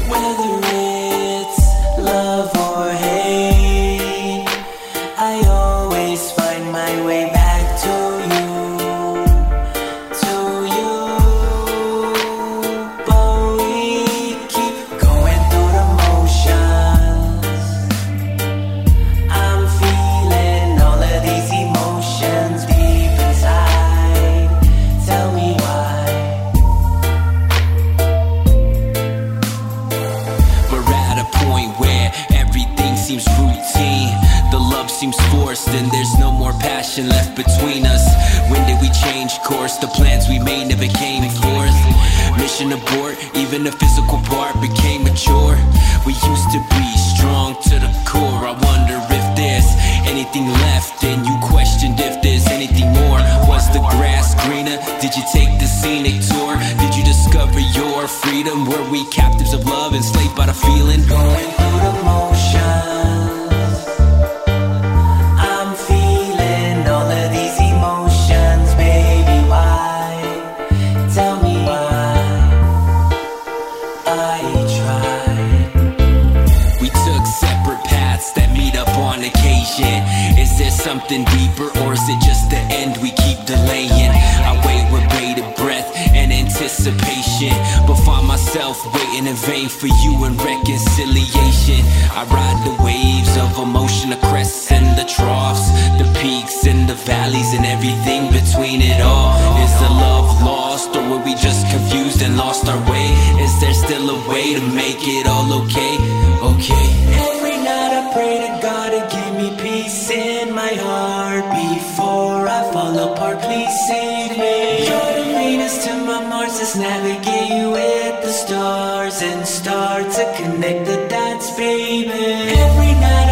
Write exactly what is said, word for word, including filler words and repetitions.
Whether it's love or hate, I always find my way back to you, to you. But we keep going through the motions. I'm feeling all of these emotions deep inside. Tell me why. We're at a point where everything seems routine. The love seems forced and there's no more passion left between us. When did we change course? The plans we made never came forth. Mission abort, even the physical part became mature. We used to be strong to the core. I wonder if there's anything left, and you questioned if there's anything more. Was the grass greener? Did you take the scenic tour? Did you discover your freedom? Were we captives of love, enslaved by the feeling? Going through the motions, I'm feeling all of these emotions. Baby, why? Tell me why. I tried. We took separate paths that meet up on occasion. Is there something deeper, or is it just the end we keep delaying? I wait with bated breath and anticipation, but find myself waiting in vain for you in reconciliation. I ride the waves of emotion, the crests and the troughs, the peaks and the valleys and everything between it all. Is the love lost, or were we just confused and lost our way? Is there still a way to make it all okay? Okay. Every night I pray to God to give me peace in my heart before I fall apart. Please save me. You're the Venus to my Mars. Let's navigate with the stars and start to connect the dots, baby. Every night